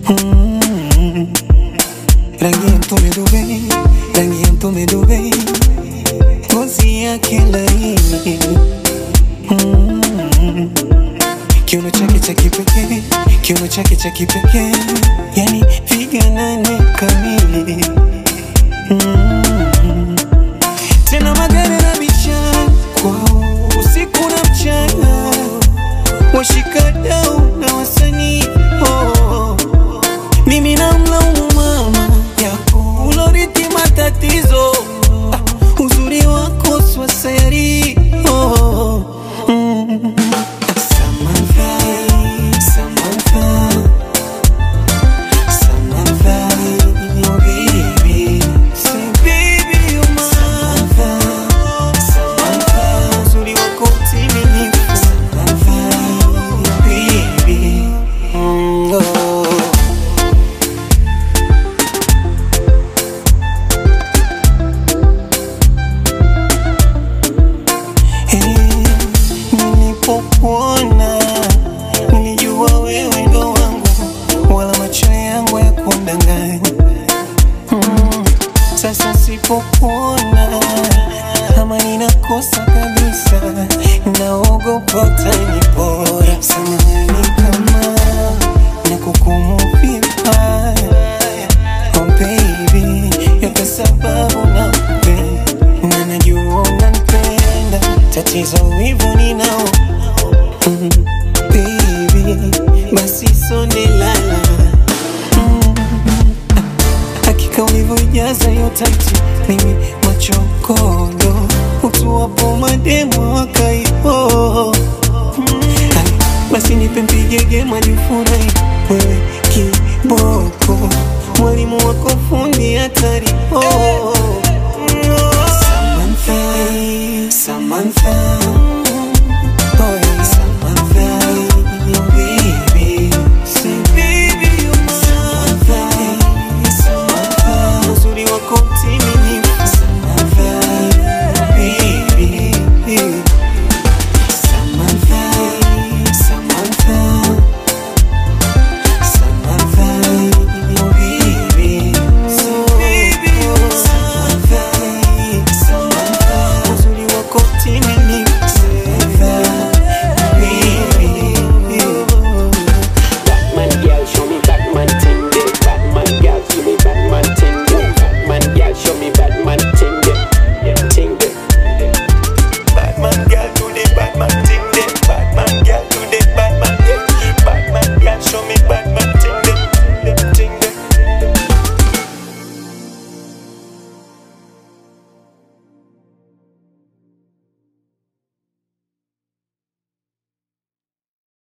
Rangi ya mtume Dubai, rangi ya mtume Dubai, ngozi yake laini. Kiuno chake cha kipekee, kiuno chake cha kipekee, yani figa nane kamili. Tena magari na biashara kwao usiku na mchana, washikadau na wasanii. Mimi namlaumu mama yako uloriti matatizo, uzuri wako swasayari. Nilipokuona nilijua wewe ndo wangu, wala macho yangu ya kundanganya. Sasa sipokuona ama ninakosa kabisa, naogopa utanipora. Samahani kama nakuhukumu vibaya, oh baby, yote sababu nakupenda na najua unanipenda. Tatizo wivu ninao, baby, basi sonde lala. Hakika ulivyojaza hiyo taiti, mimi machokodo, utuwapo mademo wakaipo. Basi nipe mpigege majifurahi, wewe kiboko, mwalimu wako fundi hatari. Samantha, Samantha.